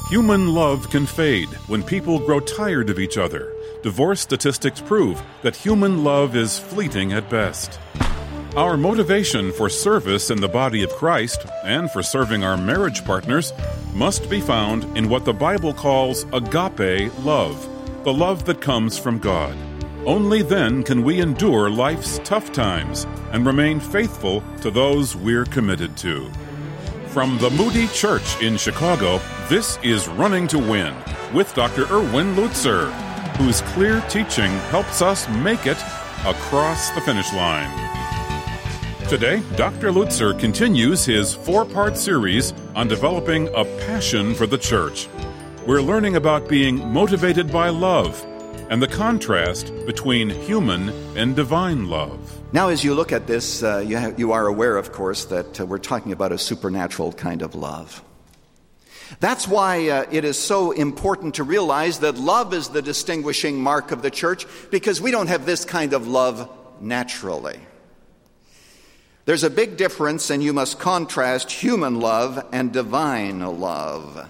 Human love can fade when people grow tired of each other. Divorce statistics prove that human love is fleeting at best. Our motivation for service in the body of Christ and for serving our marriage partners must be found in what the Bible calls agape love, the love that comes from God. Only then can we endure life's tough times and remain faithful to those we're committed to. From the Moody Church in Chicago, this is Running to Win with Dr. Erwin Lutzer, whose clear teaching helps us make it across the finish line. Today, Dr. Lutzer continues his 4-part series on developing a passion for the church. We're learning about being motivated by love and the contrast between human and divine love. Now, as you look at this, you are aware, of course, that we're talking about a supernatural kind of love. That's why it is so important to realize that love is the distinguishing mark of the church, because we don't have this kind of love naturally. There's a big difference, and you must contrast human love and divine love.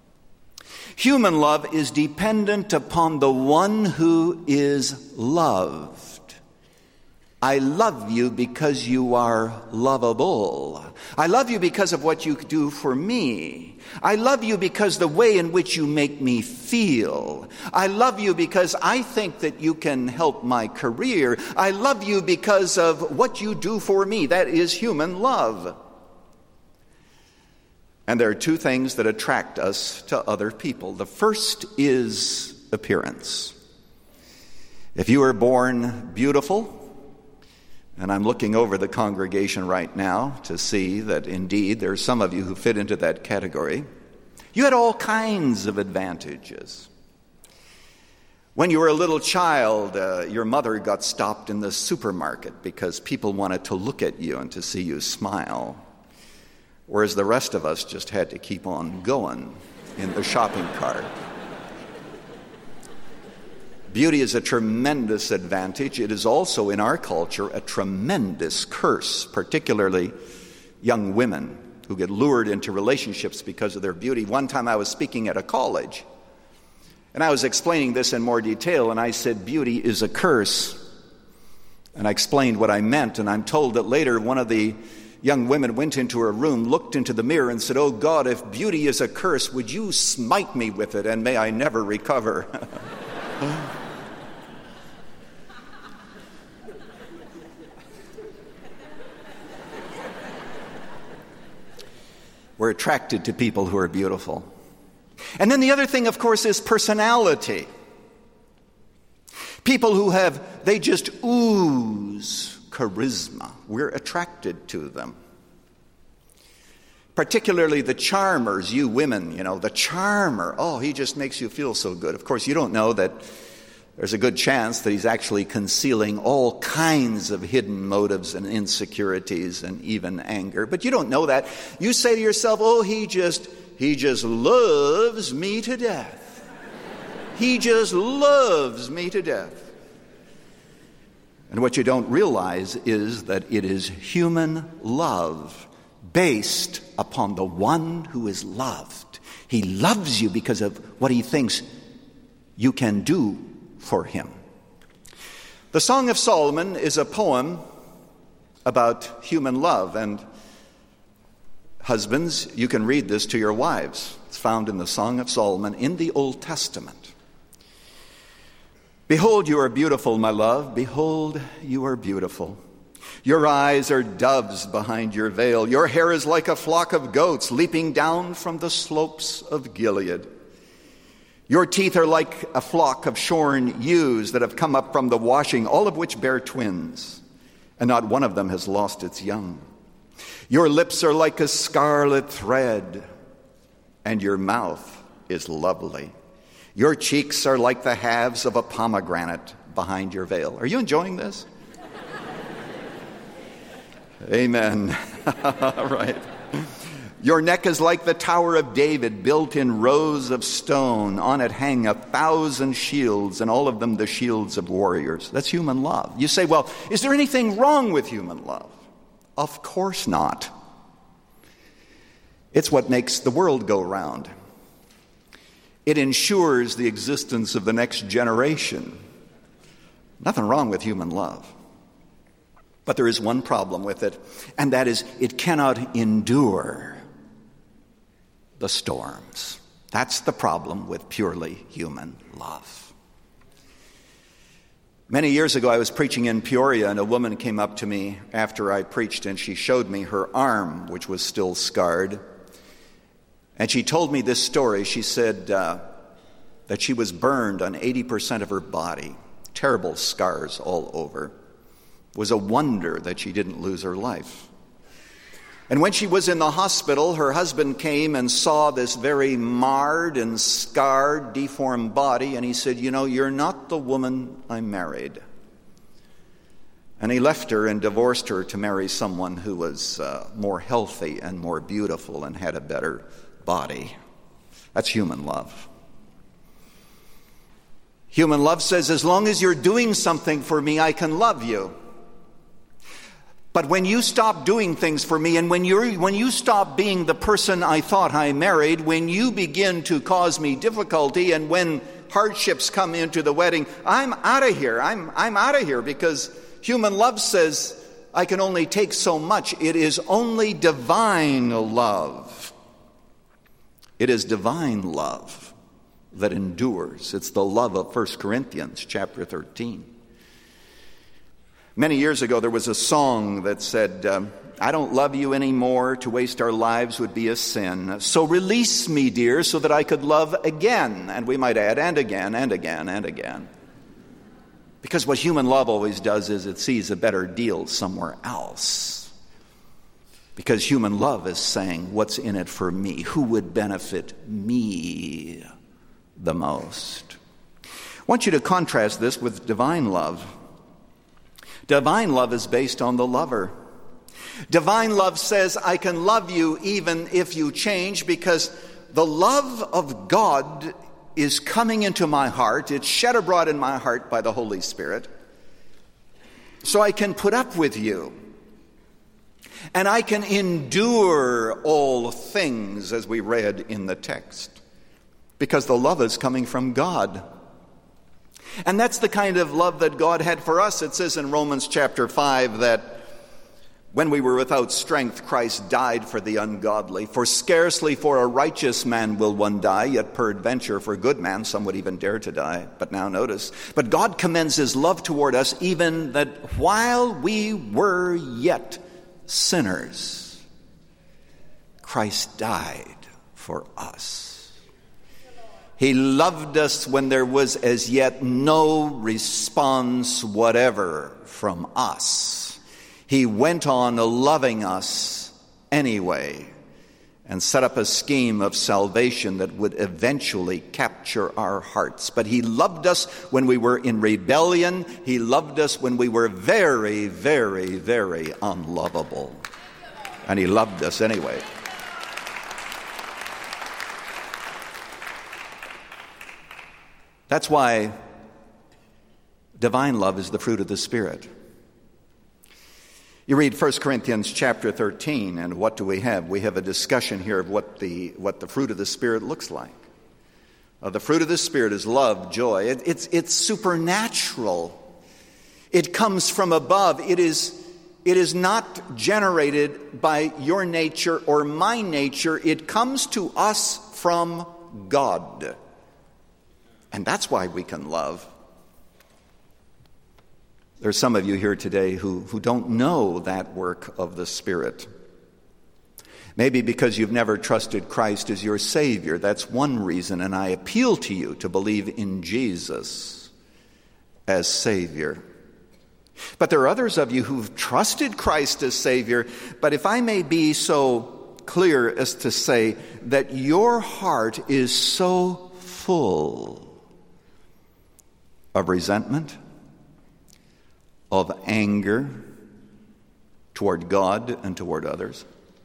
Human love is dependent upon the one who is loved. I love you because you are lovable. I love you because of what you do for me. I love you because the way in which you make me feel. I love you because I think that you can help my career. I love you because of what you do for me. That is human love. And there are two things that attract us to other people. The first is appearance. If you were born beautiful, and I'm looking over the congregation right now to see that indeed there are some of you who fit into that category, you had all kinds of advantages. When you were a little child, your mother got stopped in the supermarket because people wanted to look at you and to see you smile, whereas the rest of us just had to keep on going in the shopping cart. Beauty is a tremendous advantage. It is also, in our culture, a tremendous curse, particularly young women who get lured into relationships because of their beauty. One time I was speaking at a college, and I was explaining this in more detail, and I said, beauty is a curse. And I explained what I meant, and I'm told that later one of the young women went into her room, looked into the mirror, and said, "Oh God, if beauty is a curse, would you smite me with it, and may I never recover." We're attracted to people who are beautiful. And then the other thing, of course, is personality. People who they just ooze charisma. We're attracted to them. Particularly the charmers, you women, the charmer. Oh, he just makes you feel so good. Of course, you don't know that there's a good chance that he's actually concealing all kinds of hidden motives and insecurities and even anger. But you don't know that. You say to yourself, oh, he just loves me to death. He just loves me to death. And what you don't realize is that it is human love based upon the one who is loved. He loves you because of what he thinks you can do for him. The Song of Solomon is a poem about human love, and husbands, you can read this to your wives. It's found in the Song of Solomon in the Old Testament. Behold, you are beautiful, my love. Behold, you are beautiful. Your eyes are doves behind your veil. Your hair is like a flock of goats leaping down from the slopes of Gilead. Your teeth are like a flock of shorn ewes that have come up from the washing, all of which bear twins, and not one of them has lost its young. Your lips are like a scarlet thread, and your mouth is lovely. Your cheeks are like the halves of a pomegranate behind your veil. Are you enjoying this? Amen. All right. Your neck is like the Tower of David, built in rows of stone. On it hang 1,000 shields, and all of them the shields of warriors. That's human love. You say, well, is there anything wrong with human love? Of course not. It's what makes the world go round. It ensures the existence of the next generation. Nothing wrong with human love. But there is one problem with it, and that is it cannot endure the storms. That's the problem with purely human love. Many years ago, I was preaching in Peoria, and a woman came up to me after I preached, and she showed me her arm, which was still scarred. And she told me this story. She said that she was burned on 80% of her body, terrible scars all over. It was a wonder that she didn't lose her life. And when she was in the hospital, her husband came and saw this very marred and scarred, deformed body, and he said, "You know, you're not the woman I married." And he left her and divorced her to marry someone who was more healthy and more beautiful and had a better body. That's human love. Human love says, as long as you're doing something for me, I can love you. But when you stop doing things for me, and when you stop being the person I thought I married, when you begin to cause me difficulty, and when hardships come into the wedding, I'm out of here. I'm out of here, because human love says I can only take so much. It is only divine love. It is divine love that endures. It's the love of 1 Corinthians chapter 13. Many years ago, there was a song that said, I don't love you anymore. To waste our lives would be a sin. So release me, dear, so that I could love again. And we might add, and again, and again, and again. Because what human love always does is it sees a better deal somewhere else. Because human love is saying, what's in it for me? Who would benefit me the most? I want you to contrast this with divine love. Divine love is based on the lover. Divine love says, I can love you even if you change, because the love of God is coming into my heart. It's shed abroad in my heart by the Holy Spirit. So I can put up with you. And I can endure all things, as we read in the text, because the love is coming from God. And that's the kind of love that God had for us. It says in Romans chapter 5 that when we were without strength, Christ died for the ungodly. For scarcely for a righteous man will one die, yet peradventure for a good man some would even dare to die. But now notice, but God commends his love toward us, even that while we were yet sinners, Christ died for us. He loved us when there was as yet no response whatever from us. He went on loving us anyway and set up a scheme of salvation that would eventually capture our hearts. But he loved us when we were in rebellion. He loved us when we were very, very, very unlovable. And he loved us anyway. That's why divine love is the fruit of the Spirit. You read 1 Corinthians chapter 13, and what do we have? We have a discussion here of what the fruit of the Spirit looks like. The fruit of the Spirit is love, joy. It's supernatural. It comes from above. It is not generated by your nature or my nature. It comes to us from God. And that's why we can love. There are some of you here today who don't know that work of the Spirit. Maybe because you've never trusted Christ as your Savior. That's one reason, and I appeal to you to believe in Jesus as Savior. But there are others of you who've trusted Christ as Savior, but if I may be so clear as to say that your heart is so full of resentment, of anger toward God and toward others.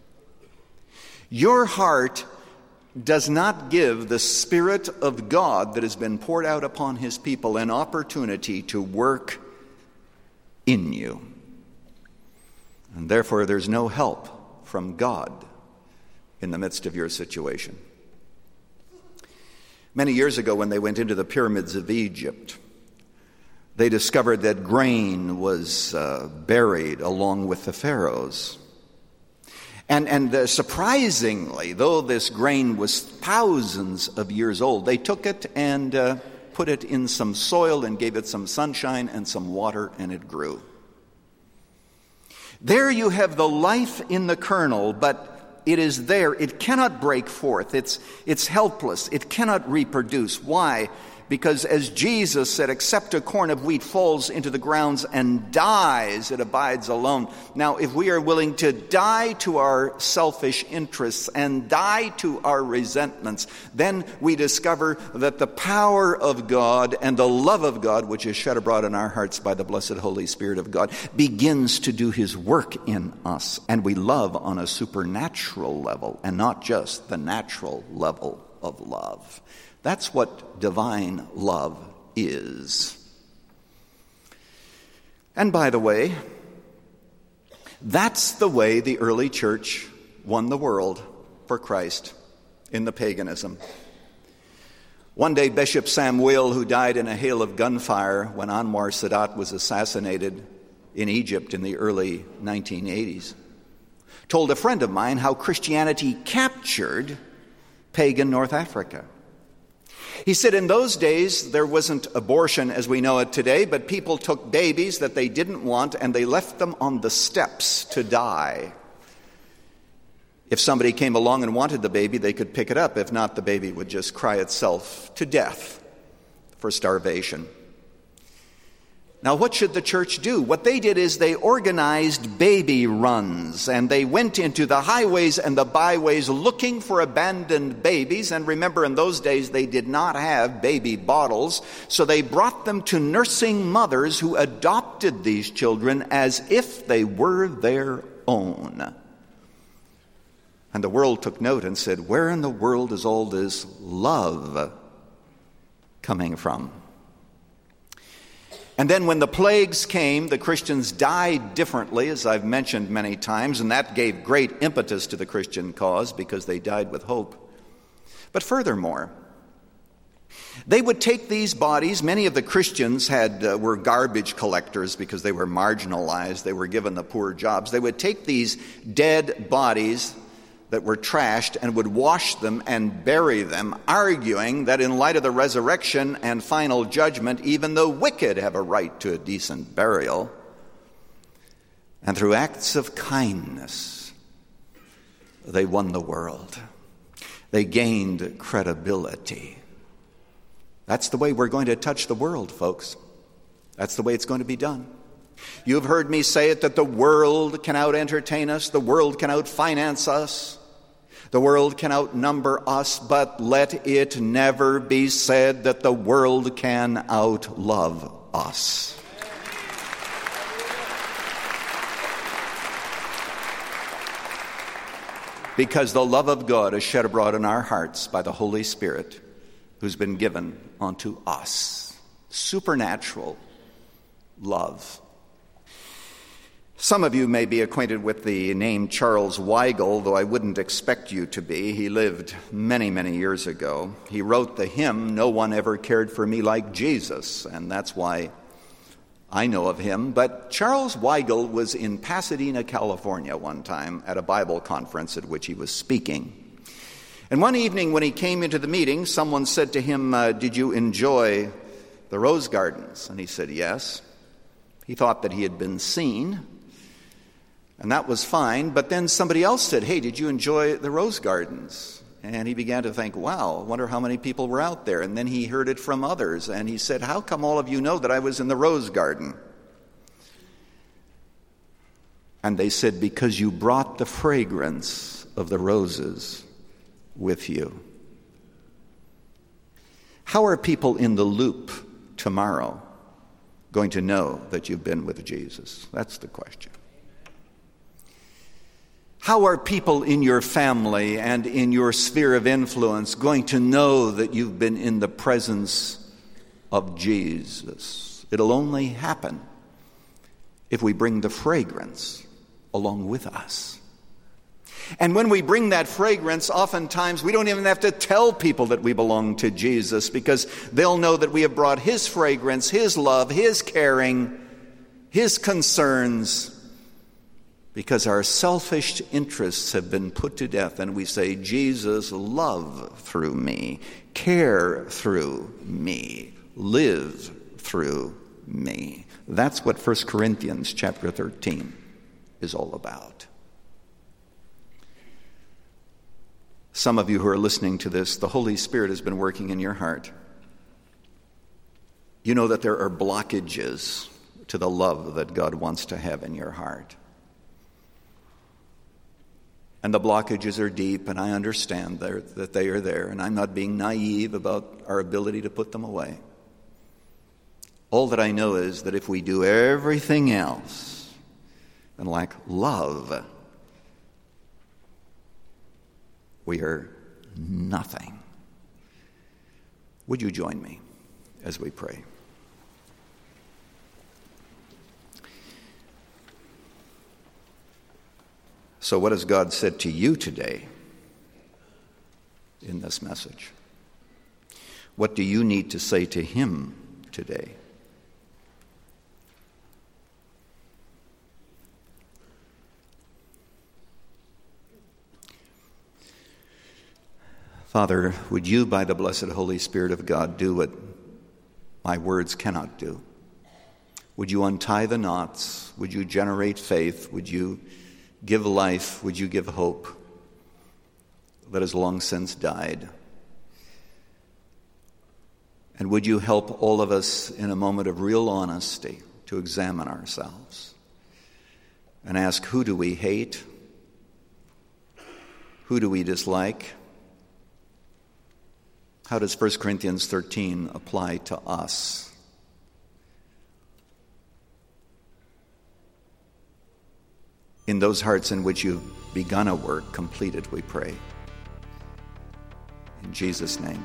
Your heart does not give the Spirit of God that has been poured out upon his people an opportunity to work in you. And therefore, there's no help from God in the midst of your situation. Many years ago, when they went into the pyramids of Egypt, they discovered that grain was buried along with the pharaohs. And surprisingly, though this grain was thousands of years old, they took it and put it in some soil and gave it some sunshine and some water, and it grew. There you have the life in the kernel, but it is there. It cannot break forth. It's helpless. It cannot reproduce. Why? Because as Jesus said, except a corn of wheat falls into the grounds and dies, it abides alone. Now, if we are willing to die to our selfish interests and die to our resentments, then we discover that the power of God and the love of God, which is shed abroad in our hearts by the blessed Holy Spirit of God, begins to do his work in us. And we love on a supernatural level and not just the natural level of love. That's what divine love is. And by the way, that's the way the early church won the world for Christ in the paganism. One day, Bishop Samuel, who died in a hail of gunfire when Anwar Sadat was assassinated in Egypt in the early 1980s, told a friend of mine how Christianity captured pagan North Africa. He said in those days there wasn't abortion as we know it today, but people took babies that they didn't want and they left them on the steps to die. If somebody came along and wanted the baby, they could pick it up. If not, the baby would just cry itself to death for starvation. Now, what should the church do? What they did is they organized baby runs, and they went into the highways and the byways looking for abandoned babies. And remember, in those days, they did not have baby bottles, so they brought them to nursing mothers who adopted these children as if they were their own. And the world took note and said, where in the world is all this love coming from? And then when the plagues came, the Christians died differently, as I've mentioned many times, and that gave great impetus to the Christian cause because they died with hope. But furthermore, they would take these bodies. Many of the Christians were garbage collectors because they were marginalized. They were given the poor jobs. They would take these dead bodies that were trashed and would wash them and bury them, arguing that in light of the resurrection and final judgment, even the wicked have a right to a decent burial. And through acts of kindness, they won the world. They gained credibility. That's the way we're going to touch the world, folks. That's the way it's going to be done. You've heard me say it, that the world can out-entertain us, the world can out-finance us, the world can outnumber us, but let it never be said that the world can outlove us. Because the love of God is shed abroad in our hearts by the Holy Spirit who's been given unto us. Supernatural love. Some of you may be acquainted with the name Charles Weigel, though I wouldn't expect you to be. He lived many, many years ago. He wrote the hymn, "No One Ever Cared for Me Like Jesus," and that's why I know of him. But Charles Weigel was in Pasadena, California one time at a Bible conference at which he was speaking. And one evening when he came into the meeting, someone said to him, "Did you enjoy the rose gardens?" And he said, "Yes." He thought that he had been seen, and that was fine. But then somebody else said, "Hey, did you enjoy the rose gardens?" And he began to think, wow, I wonder how many people were out there. And then he heard it from others, and he said, "How come all of you know that I was in the rose garden?" And they said, "Because you brought the fragrance of the roses with you." How are people in the loop tomorrow going to know that you've been with Jesus? That's the question. How are people in your family and in your sphere of influence going to know that you've been in the presence of Jesus? It'll only happen if we bring the fragrance along with us. And when we bring that fragrance, oftentimes we don't even have to tell people that we belong to Jesus, because they'll know that we have brought His fragrance, His love, His caring, His concerns, because our selfish interests have been put to death, and we say, Jesus, love through me, care through me, live through me. That's what 1 Corinthians chapter 13 is all about. Some of you who are listening to this, the Holy Spirit has been working in your heart. You know that there are blockages to the love that God wants to have in your heart. And the blockages are deep, and I understand that they are there, and I'm not being naive about our ability to put them away. All that I know is that if we do everything else and lack love, we are nothing. Would you join me as we pray? So what has God said to you today in this message? What do you need to say to Him today? Father, would you, by the blessed Holy Spirit of God, do what my words cannot do? Would you untie the knots? Would you generate faith? Would you give life? Would you give hope that has long since died? And would you help all of us in a moment of real honesty to examine ourselves and ask, who do we hate? Who do we dislike? How does 1 Corinthians 13 apply to us? In those hearts in which you've begun a work, complete it, we pray. In Jesus' name,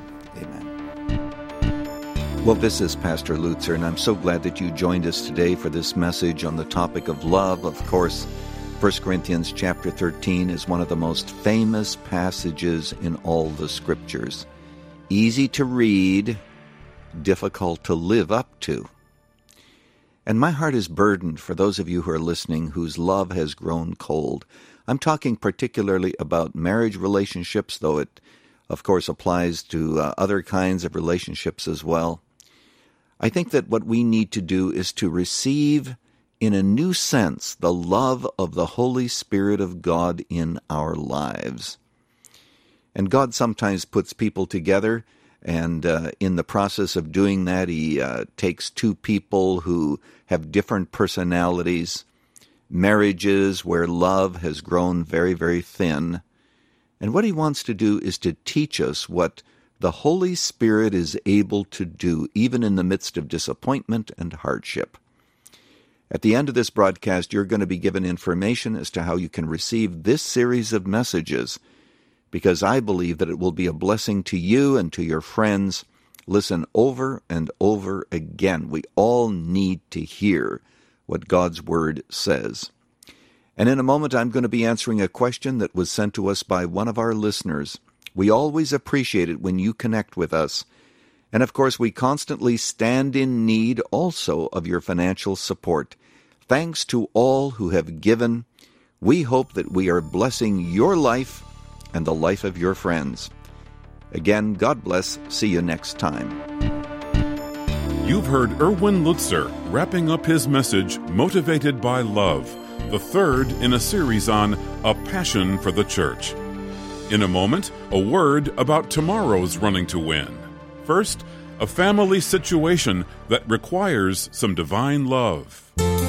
amen. Well, this is Pastor Lutzer, and I'm so glad that you joined us today for this message on the topic of love. Of course, 1 Corinthians chapter 13 is one of the most famous passages in all the Scriptures. Easy to read, difficult to live up to. And my heart is burdened for those of you who are listening whose love has grown cold. I'm talking particularly about marriage relationships, though it, of course, applies to other kinds of relationships as well. I think that what we need to do is to receive, in a new sense, the love of the Holy Spirit of God in our lives. And God sometimes puts people together, and in the process of doing that, He takes two people who have different personalities, marriages where love has grown very, very thin. And what He wants to do is to teach us what the Holy Spirit is able to do, even in the midst of disappointment and hardship. At the end of this broadcast, you're going to be given information as to how you can receive this series of messages, because I believe that it will be a blessing to you and to your friends. Listen over and over again. We all need to hear what God's Word says. And in a moment, I'm going to be answering a question that was sent to us by one of our listeners. We always appreciate it when you connect with us. And of course, we constantly stand in need also of your financial support. Thanks to all who have given. We hope that we are blessing your life and the life of your friends. Again, God bless. See you next time. You've heard Erwin Lutzer wrapping up his message, Motivated by Love, the third in a series on A Passion for the Church. In a moment, a word about tomorrow's Running to Win. First, a family situation that requires some divine love.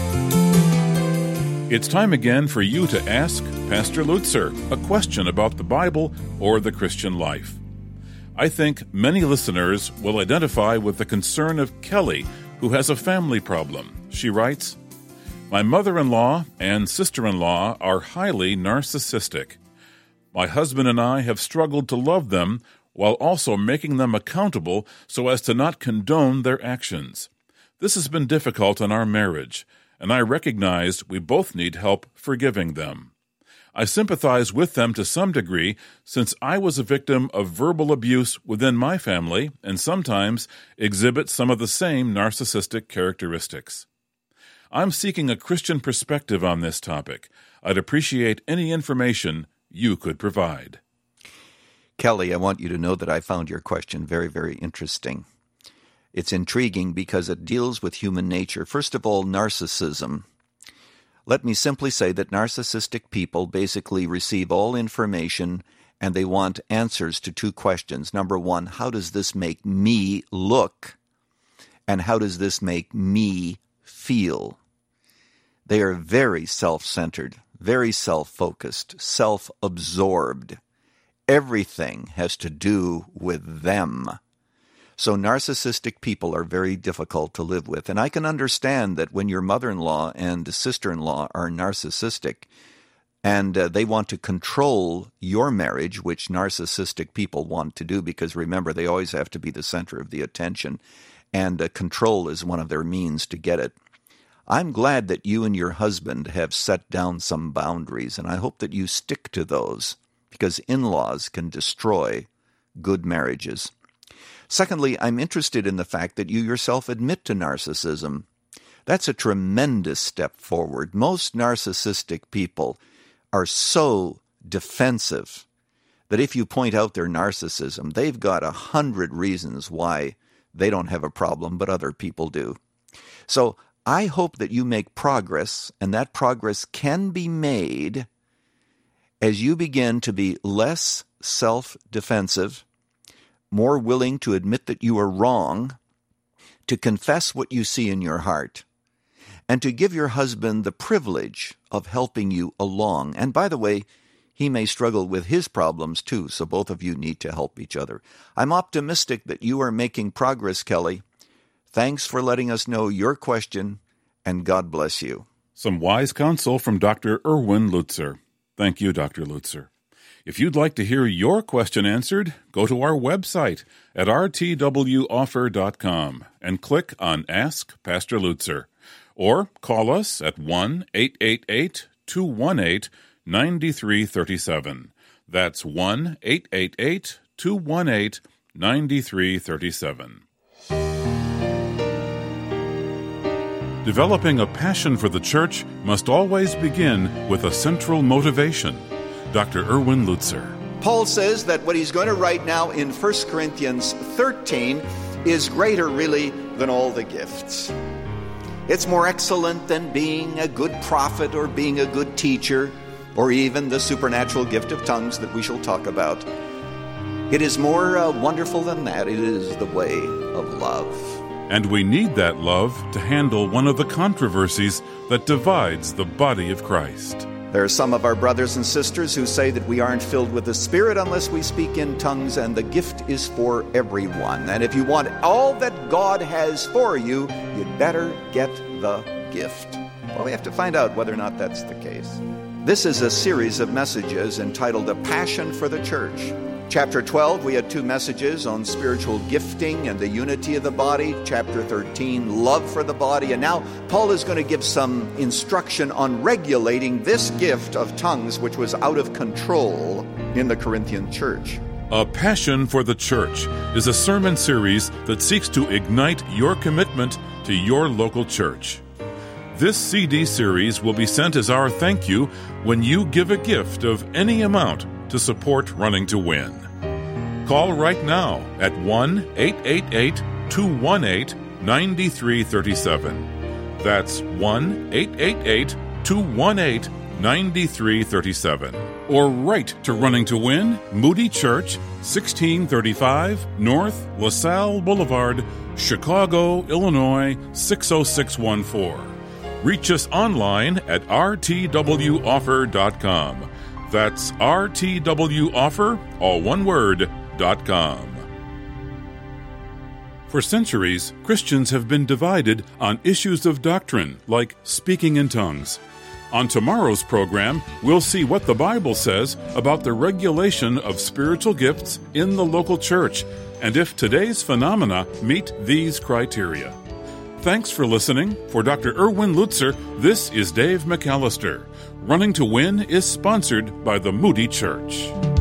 It's time again for you to ask Pastor Lutzer a question about the Bible or the Christian life. I think many listeners will identify with the concern of Kelly, who has a family problem. She writes, "My mother-in-law and sister-in-law are highly narcissistic. My husband and I have struggled to love them while also making them accountable so as to not condone their actions. This has been difficult in our marriage, and I recognize we both need help forgiving them. I sympathize with them to some degree since I was a victim of verbal abuse within my family and sometimes exhibit some of the same narcissistic characteristics. I'm seeking a Christian perspective on this topic. I'd appreciate any information you could provide. Kelly, I want you to know that I found your question very, very interesting. It's intriguing because it deals with human nature. First of all, narcissism. Let me simply say that narcissistic people basically receive all information and they want answers to two questions. Number one, how does this make me look? And how does this make me feel? They are very self-centered, very self-focused, self-absorbed. Everything has to do with them. So narcissistic people are very difficult to live with. And I can understand that when your mother-in-law and sister-in-law are narcissistic and they want to control your marriage, which narcissistic people want to do, because remember, they always have to be the center of the attention, and control is one of their means to get it. I'm glad that you and your husband have set down some boundaries, and I hope that you stick to those, because in-laws can destroy good marriages. Secondly, I'm interested in the fact that you yourself admit to narcissism. That's a tremendous step forward. Most narcissistic people are so defensive that if you point out their narcissism, they've got 100 reasons why they don't have a problem, but other people do. So I hope that you make progress, and that progress can be made as you begin to be less self-defensive, more willing to admit that you are wrong, to confess what you see in your heart, and to give your husband the privilege of helping you along. And by the way, he may struggle with his problems too, so both of you need to help each other. I'm optimistic that you are making progress, Kelly. Thanks for letting us know your question, and God bless you. Some wise counsel from Dr. Erwin Lutzer. Thank you, Dr. Lutzer. If you'd like to hear your question answered, go to our website at rtwoffer.com and click on Ask Pastor Lutzer. Or call us at 1-888-218-9337. That's 1-888-218-9337. Developing a passion for the church must always begin with a central motivation. Dr. Erwin Lutzer. Paul says that what he's going to write now in 1 Corinthians 13 is greater, really, than all the gifts. It's more excellent than being a good prophet or being a good teacher or even the supernatural gift of tongues that we shall talk about. It is more wonderful than that. It is the way of love. And we need that love to handle one of the controversies that divides the body of Christ. There are some of our brothers and sisters who say that we aren't filled with the Spirit unless we speak in tongues, and the gift is for everyone. And if you want all that God has for you, you'd better get the gift. Well, we have to find out whether or not that's the case. This is a series of messages entitled A Passion for the Church. Chapter 12, we had 2 messages on spiritual gifting and the unity of the body. Chapter 13, love for the body. And now Paul is going to give some instruction on regulating this gift of tongues, which was out of control in the Corinthian church. A Passion for the Church is a sermon series that seeks to ignite your commitment to your local church. This CD series will be sent as our thank you when you give a gift of any amount to support Running to Win. Call right now at 1-888-218-9337. That's 1-888-218-9337. Or write to Running to Win, Moody Church, 1635 North LaSalle Boulevard, Chicago, Illinois, 60614. Reach us online at rtwoffer.com. That's rtwoffer, all one word, .com. For centuries, Christians have been divided on issues of doctrine, like speaking in tongues. On tomorrow's program, we'll see what the Bible says about the regulation of spiritual gifts in the local church, and if today's phenomena meet these criteria. Thanks for listening. For Dr. Erwin Lutzer, this is Dave McAllister. Running to Win is sponsored by the Moody Church.